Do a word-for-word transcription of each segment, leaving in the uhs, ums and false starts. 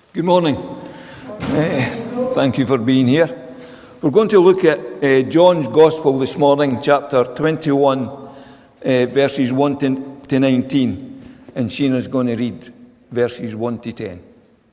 Good morning. Uh, thank you for being here. We're going to look at uh, John's Gospel this morning, chapter twenty-one, uh, verses one to nineteen. And Sheena's going to read verses one to ten.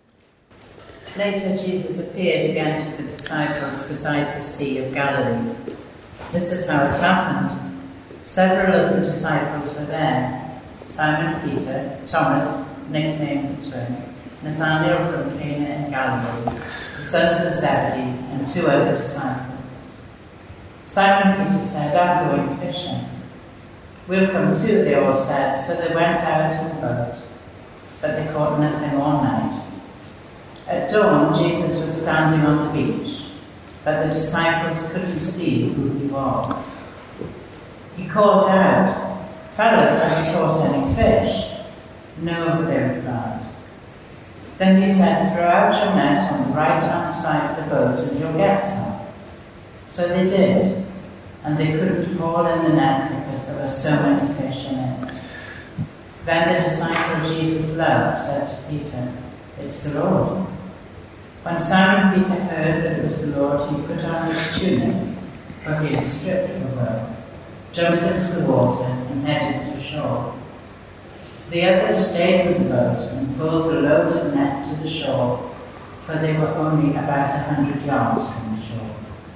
Later, Jesus appeared again to the disciples beside the Sea of Galilee. This is how it happened. Several of the disciples were there: Simon Peter, Thomas, nicknamed the Twin, Nathanael from Cana in Galilee, the sons of Zebedee, and two other disciples. Simon Peter said, "I'm going fishing." "We'll come too," they all said, so they went out in the boat, but they caught nothing all night. At dawn, Jesus was standing on the beach, but the disciples couldn't see who he was. He called out, "Fellows, have you caught any fish?" "No," they replied. Then he said, "Throw out your net on the right-hand side of the boat and you'll get some." So they did, and they couldn't haul in the net because there were so many fish in it. Then the disciple Jesus loved said to Peter, "It's the Lord." When Simon Peter heard that it was the Lord, he put on his tunic, for he had stripped for work, jumped into the water and headed to shore. The others stayed with the boat and pulled the loaded net to the shore, for they were only about a hundred yards from the shore.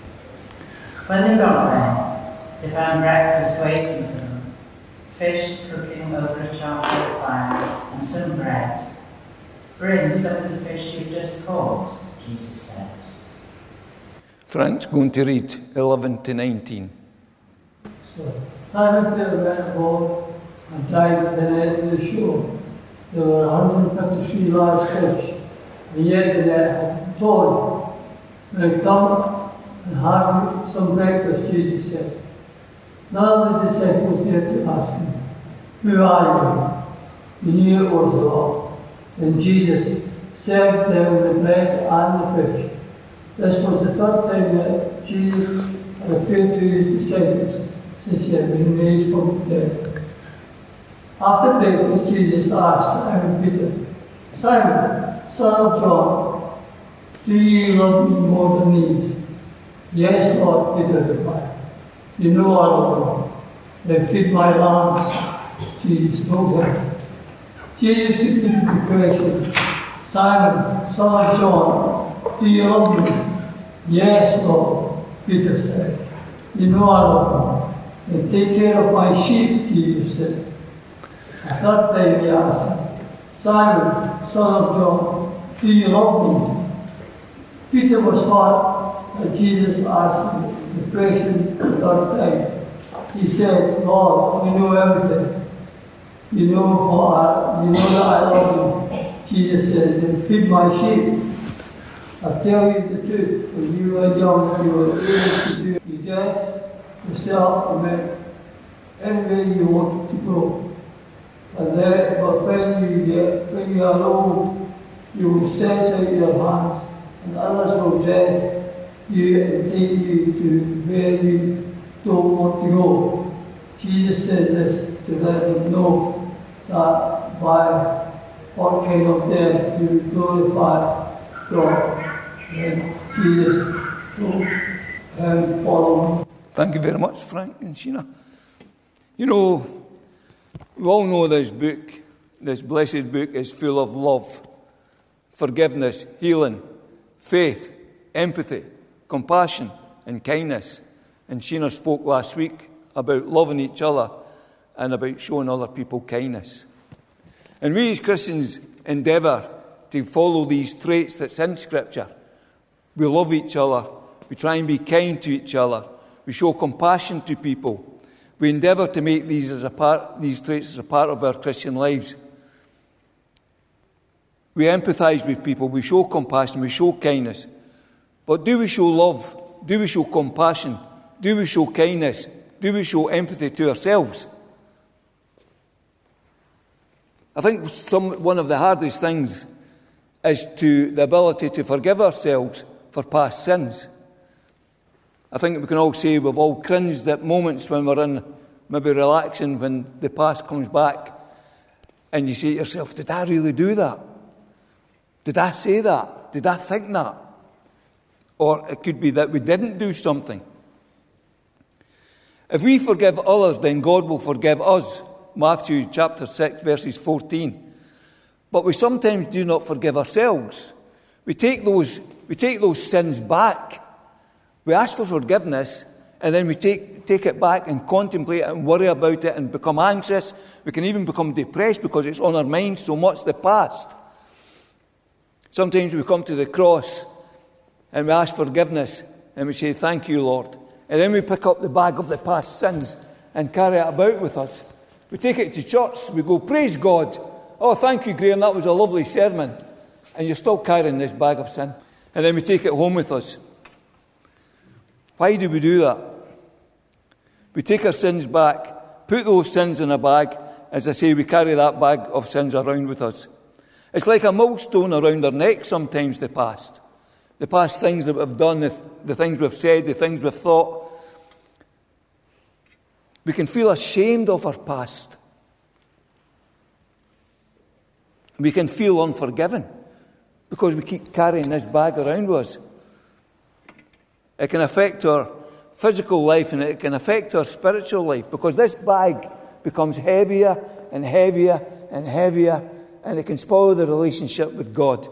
When they got there, they found breakfast waiting for them: fish cooking over a charcoal fire and some bread. "Bring some of the fish you've just caught," Jesus said. Frank's going to read eleven to nineteen. So Simon Peter went aboard and dragged the net to the shore. There were one hundred fifty-three large fish, and yet the net had torn. "Now come and have some breakfast," Jesus said. None of the disciples dared to ask him, "Who are you?" He knew it was the Lord. Then Jesus served them the bread and the fish. This was the third time that Jesus had appeared to his disciples since he had been raised from the dead. After breakfast, Jesus asked Simon Peter, "Simon, son of John, do you love me more than these?" "Yes, Lord," Peter replied. "You know I love you. Then feed my lambs," Jesus told him. Jesus repeated the question, "Simon, son of John, do you love me?" "Yes, Lord," Peter said. "You know I love you. Then take care of my sheep," Jesus said. A third time he asked him, "Simon, son of John, do you love me?" Peter was hurt that Jesus asked him the question the third time. He said, "Lord, you know everything. You know what I, you know that I love you." Jesus said, "Then feed my sheep. I tell you the truth, when you were young, you were able to do it. You dress yourself and went anywhere you wanted to go. And then, but when you get, when you are old, you will stretch out your hands, and others will dress you and take you to where you don't want to go." Jesus said this to let them know that by what kind of death you would glorify God. Then Jesus told him, "Follow me." Thank you very much, Frank and Sheena. You know, we all know this book, this blessed book, is full of love, forgiveness, healing, faith, empathy, compassion, and kindness. And Sheena spoke last week about loving each other and about showing other people kindness. And we as Christians endeavour to follow these traits that's in Scripture. We love each other. We try and be kind to each other. We show compassion to people. We endeavour to make these as a part, these traits as a part of our Christian lives. We empathise with people. We show compassion. We show kindness. But do we show love? Do we show compassion? Do we show kindness? Do we show empathy to ourselves? I think some, one of the hardest things is to the ability to forgive ourselves for past sins. I think we can all say we've all cringed at moments when we're in maybe relaxing, when the past comes back and you say to yourself, "Did I really do that?" Did I say that? Did I think that? Or it could be that we didn't do something. If we forgive others, then God will forgive us. Matthew chapter six, verses fourteen. But we sometimes do not forgive ourselves. We take those, we take those sins back. We ask for forgiveness, and then we take, take it back and contemplate it and worry about it and become anxious. We can even become depressed because it's on our minds so much, the past. Sometimes we come to the cross and we ask forgiveness and we say, thank you, Lord. And then we pick up the bag of the past sins and carry it about with us. We take it to church. We go, praise God. Oh, thank you, Graham. That was a lovely sermon. And you're still carrying this bag of sin. And then we take it home with us. Why do we do that? We take our sins back, put those sins in a bag. As I say, we carry that bag of sins around with us. It's like a millstone around our neck sometimes, the past. The past things that we've done, the, the things we've said, the things we've thought. We can feel ashamed of our past. We can feel unforgiven because we keep carrying this bag around with us. It can affect our physical life and it can affect our spiritual life because this bag becomes heavier and heavier and heavier, and it can spoil the relationship with God.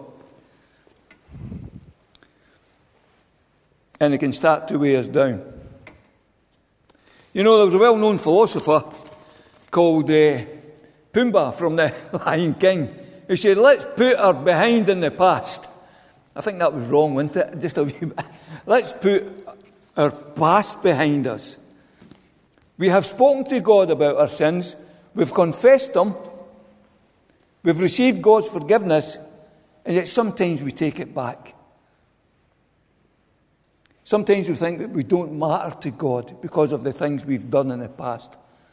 And it can start to weigh us down. You know, there was a well-known philosopher called uh, Pumbaa from the Lion King. He said, let's put our behind in the past. I think that was wrong, wasn't it? Just a wee bit. Let's put our past behind us. We have spoken to God about our sins. We've confessed them. We've received God's forgiveness. And yet sometimes we take it back. Sometimes we think that we don't matter to God because of the things we've done in the past.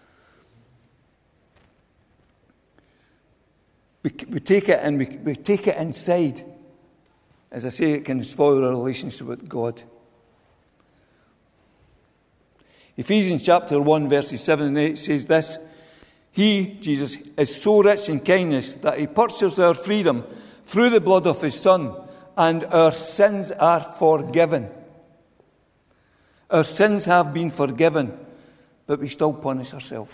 We, we take it and we, we take it inside. As I say, it can spoil our relationship with God. Ephesians chapter one, verses seven and eight says this: He, Jesus, is so rich in kindness that he purchased our freedom through the blood of his Son, and our sins are forgiven. Our sins have been forgiven, but we still punish ourselves.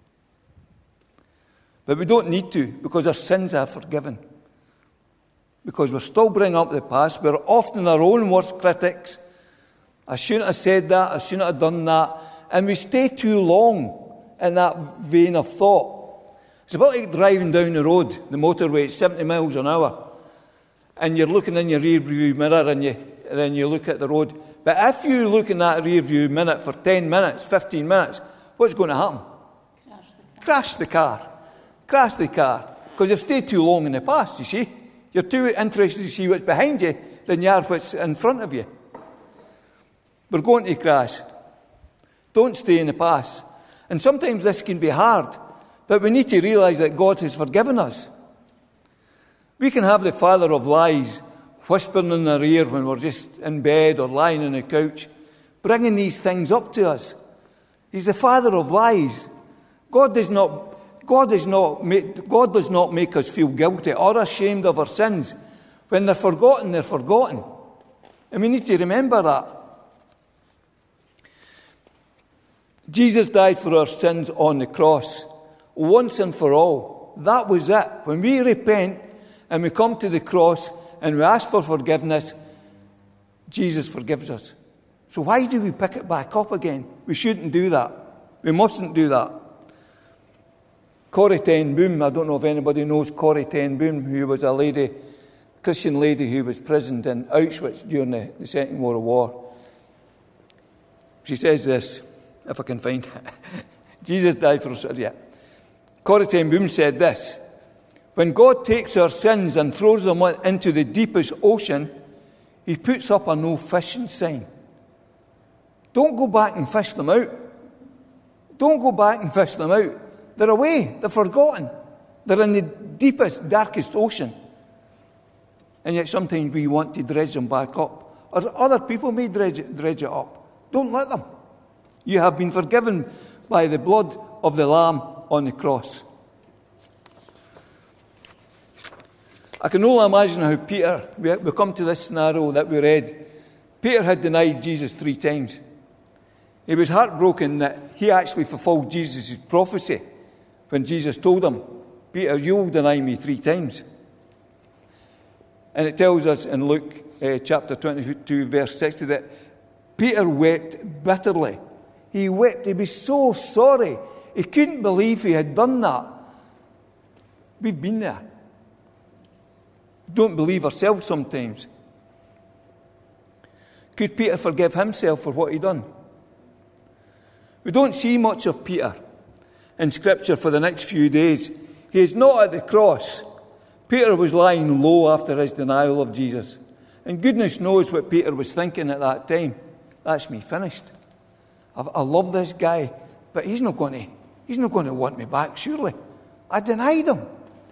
But we don't need to, because our sins are forgiven. Because we're still bringing up the past. We're often our own worst critics. I shouldn't have said that. I shouldn't have done that. And we stay too long in that vein of thought. It's about like driving down the road, the motorway, at seventy miles an hour. And you're looking in your rear view mirror and, you, and then you look at the road. But if you look in that rear view minute for ten minutes, fifteen minutes, what's going to happen? Crash the car. Crash the car. Crash the car. Because you've stayed too long in the past, you see. You're too interested to see what's behind you than you are what's in front of you. We're going to crash. Don't stay in the past. And sometimes this can be hard, but we need to realise that God has forgiven us. We can have the father of lies whispering in our ear when we're just in bed or lying on the couch, bringing these things up to us. He's the father of lies. God does not, God does not make, God does not make us feel guilty or ashamed of our sins. When they're forgotten, they're forgotten. And we need to remember that. Jesus died for our sins on the cross, once and for all. That was it. When we repent and we come to the cross and we ask for forgiveness, Jesus forgives us. So why do we pick it back up again? We shouldn't do that. We mustn't do that. Corrie ten Boom, I don't know if anybody knows Corrie ten Boom, who was a lady, Christian lady who was imprisoned in Auschwitz during the, the Second World War. She says this, if I can find it. Jesus died for us. Yeah. Corrie ten Boom said this: when God takes our sins and throws them into the deepest ocean, he puts up a no fishing sign. Don't go back and fish them out. Don't go back and fish them out. They're away. They're forgotten. They're in the deepest, darkest ocean. And yet sometimes we want to dredge them back up. Or other people may dredge it, dredge it up. Don't let them. You have been forgiven by the blood of the Lamb on the cross. I can only imagine how Peter, we, we come to this scenario that we read. Peter had denied Jesus three times. He was heartbroken that he actually fulfilled Jesus' prophecy when Jesus told him, Peter, you will deny me three times. And it tells us in Luke uh, chapter twenty-two, verse sixty, that Peter wept bitterly. He wept. He was so sorry. He couldn't believe he had done that. We've been there. Don't believe ourselves sometimes. Could Peter forgive himself for what he'd done? We don't see much of Peter in Scripture for the next few days. He is not at the cross. Peter was lying low after his denial of Jesus. And goodness knows what Peter was thinking at that time. That's me finished. I, I love this guy, but he's not going to, he's not going to want me back, surely. I denied him.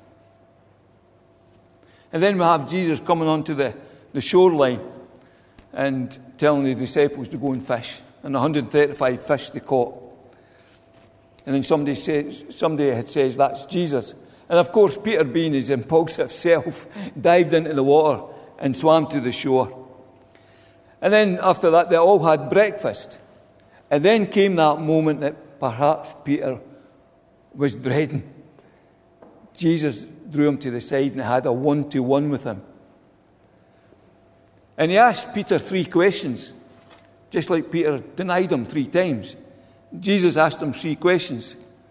And then we have Jesus coming onto the, the shoreline and telling the disciples to go and fish. And one hundred thirty-five fish they caught. And then somebody says, somebody had says that's Jesus. And of course, Peter, being his impulsive self, dived into the water and swam to the shore. And then after that, they all had breakfast. And then came that moment that perhaps Peter was dreading. Jesus drew him to the side and had a one-to-one with him. And he asked Peter three questions, just like Peter denied him three times. Jesus asked him three questions.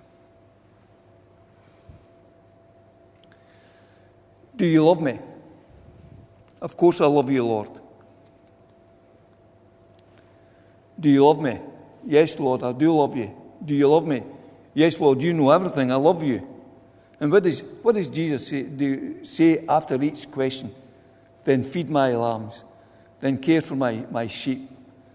Do you love me? Of course I love you, Lord. Do you love me? Yes, Lord, I do love you. Do you love me? Yes, Lord, you know everything. I love you. And what does, what does Jesus say, do, say after each question? Then feed my lambs. Then care for my, my sheep.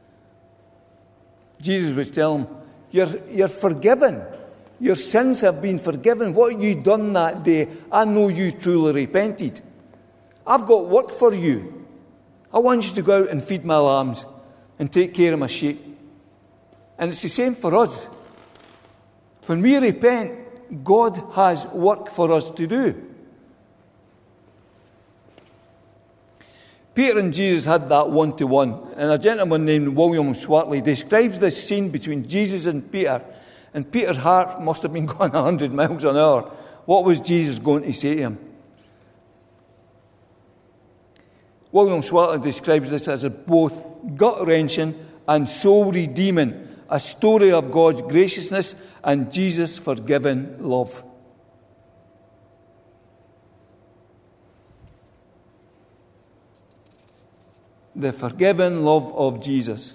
Jesus was telling him, you're, you're forgiven. Your sins have been forgiven. What you done that day, I know you truly repented. I've got work for you. I want you to go out and feed my lambs and take care of my sheep. And it's the same for us. When we repent, God has work for us to do. Peter and Jesus had that one-to-one. And a gentleman named William Swartley describes this scene between Jesus and Peter. And Peter's heart must have been going a hundred miles an hour. What was Jesus going to say to him? William Swartley describes this as a both gut-wrenching and soul-redeeming, a story of God's graciousness and Jesus' forgiving love. The forgiving love of Jesus.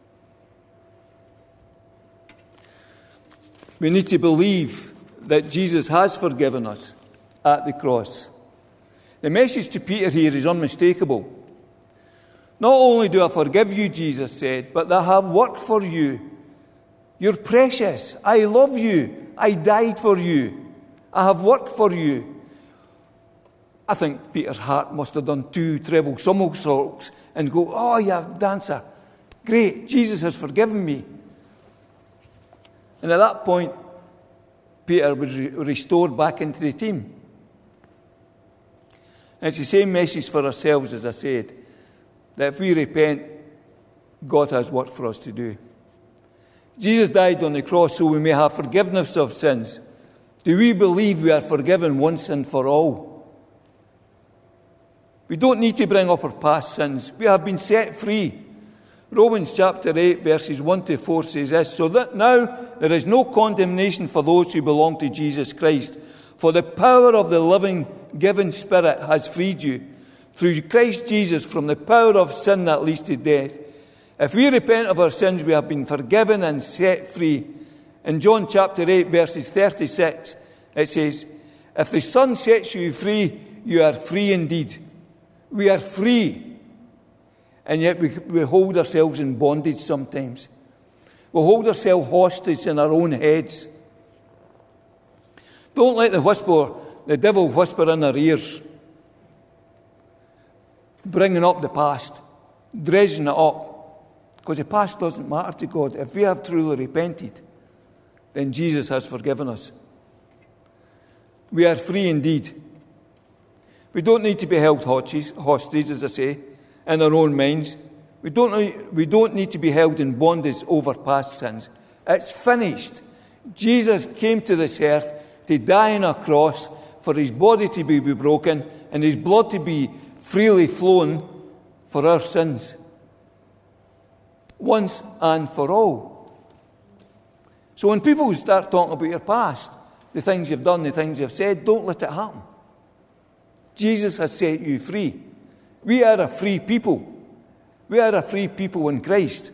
We need to believe that Jesus has forgiven us at the cross. The message to Peter here is unmistakable. Not only do I forgive you, Jesus said, but I have work for you. You're precious. I love you. I died for you. I have work for you. I think Peter's heart must have done two treble somersaults and go, oh, yeah, dancer. Great, Jesus has forgiven me. And at that point, Peter was re- restored back into the team. And it's the same message for ourselves, as I said, that if we repent, God has work for us to do. Jesus died on the cross so we may have forgiveness of sins. Do we believe we are forgiven once and for all? We don't need to bring up our past sins. We have been set free. Romans chapter eight, verses one to four says this, so that now there is no condemnation for those who belong to Jesus Christ. For the power of the living, given Spirit has freed you through Christ Jesus from the power of sin that leads to death. If we repent of our sins, we have been forgiven and set free. In John chapter eight, verses thirty-six, it says, if the Son sets you free, you are free indeed. We are free. And yet we, we hold ourselves in bondage sometimes. We hold ourselves hostage in our own heads. Don't let the whisper, the devil whisper in our ears, bringing up the past, dredging it up. Because the past doesn't matter to God. If we have truly repented, then Jesus has forgiven us. We are free indeed. We don't need to be held hostage, as I say, in our own minds. We don't, we don't need to be held in bondage over past sins. It's finished. Jesus came to this earth to die on a cross for his body to be broken and his blood to be freely flown for our sins. Once and for all. So when people start talking about your past, the things you've done, the things you've said, don't let it happen. Jesus has set you free. We are a free people. We are a free people in Christ.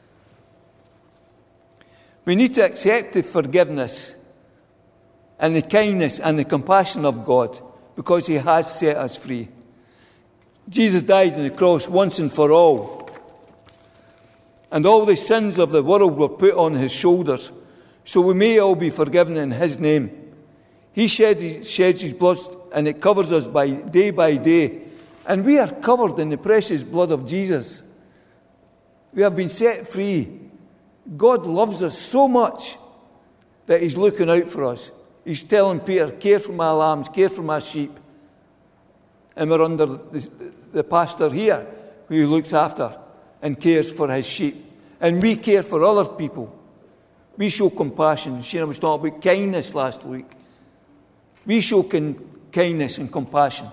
We need to accept the forgiveness and the kindness and the compassion of God because he has set us free. Jesus died on the cross once and for all. And all the sins of the world were put on his shoulders, so we may all be forgiven in his name. He shed his, sheds his blood, and it covers us by day by day. And we are covered in the precious blood of Jesus. We have been set free. God loves us so much that he's looking out for us. He's telling Peter, care for my lambs, care for my sheep. And we're under the, the pastor here who looks after and cares for his sheep. And we care for other people. We show compassion. Sheena was talking about kindness last week. We show con- kindness and compassion.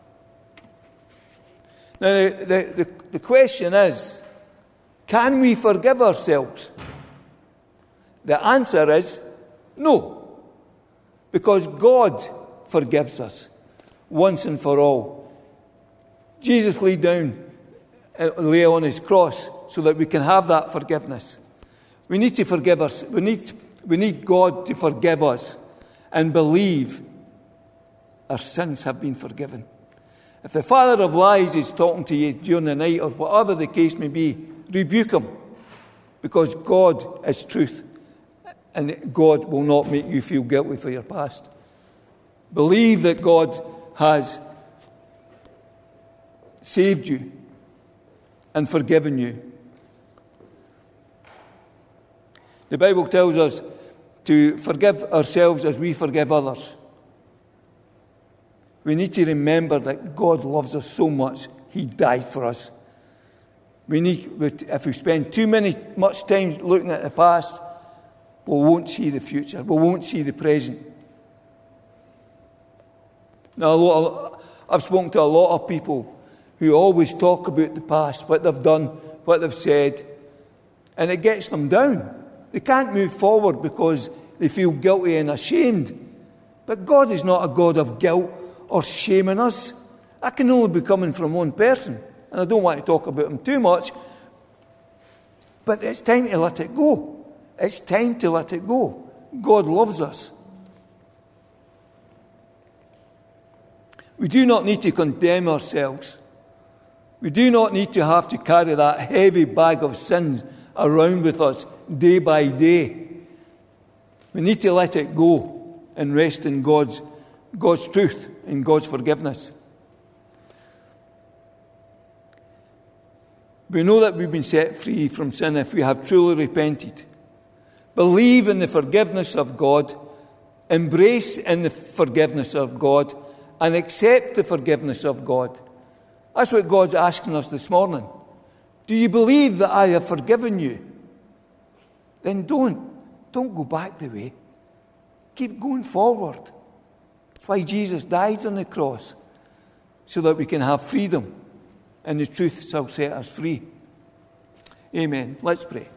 Now, the, the, the question is, can we forgive ourselves? The answer is no. Because God forgives us once and for all. Jesus laid down and lay on his cross so that we can have that forgiveness. We need to forgive us. We need, we need God to forgive us and believe our sins have been forgiven. If the father of lies is talking to you during the night or whatever the case may be, rebuke him, because God is truth and God will not make you feel guilty for your past. Believe that God has saved you and forgiven you. The Bible tells us to forgive ourselves as we forgive others. We need to remember that God loves us so much, he died for us. We need, if we spend too many much time looking at the past, we won't see the future. We won't see the present. Now, a lot of, I've spoken to a lot of people who always talk about the past, what they've done, what they've said, and it gets them down. They can't move forward because they feel guilty and ashamed. But God is not a God of guilt or shame in us. That can only be coming from one person. And I don't want to talk about him too much. But it's time to let it go. It's time to let it go. God loves us. We do not need to condemn ourselves. We do not need to have to carry that heavy bag of sins around with us day by day. We need to let it go and rest in God's, God's truth and God's forgiveness. We know that we've been set free from sin if we have truly repented. Believe in the forgiveness of God, embrace in the forgiveness of God, and accept the forgiveness of God. That's what God's asking us this morning. Do you believe that I have forgiven you? Then don't. Don't go back the way. Keep going forward. That's why Jesus died on the cross, so that we can have freedom, and the truth shall set us free. Amen. Let's pray.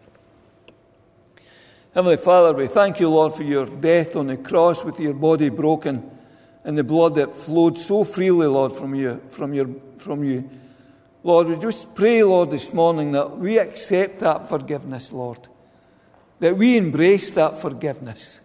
Heavenly Father, we thank you, Lord, for your death on the cross with your body broken and the blood that flowed so freely, Lord, from you. From your, from you. Lord, we just pray, Lord, this morning that we accept that forgiveness, Lord, that we embrace that forgiveness.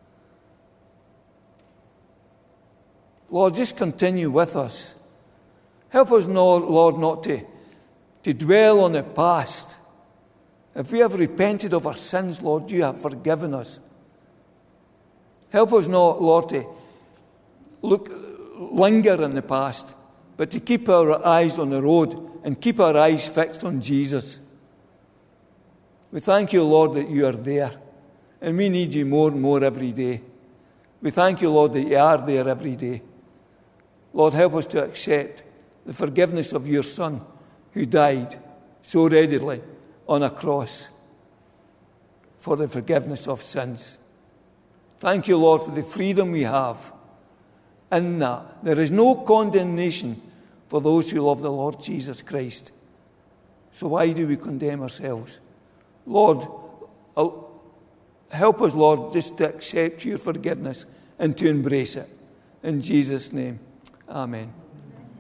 Lord, just continue with us. Help us, Lord, not to, to dwell on the past. If we have repented of our sins, Lord, you have forgiven us. Help us not, Lord, to look, linger in the past, but to keep our eyes on the road and keep our eyes fixed on Jesus. We thank you, Lord, that you are there, and we need you more and more every day. We thank you, Lord, that you are there every day. Lord, help us to accept the forgiveness of your Son who died so readily on a cross for the forgiveness of sins. Thank you, Lord, for the freedom we have in that. There is no condemnation for those who love the Lord Jesus Christ. So why do we condemn ourselves? Lord, help us, Lord, just to accept your forgiveness and to embrace it. In Jesus' name, amen.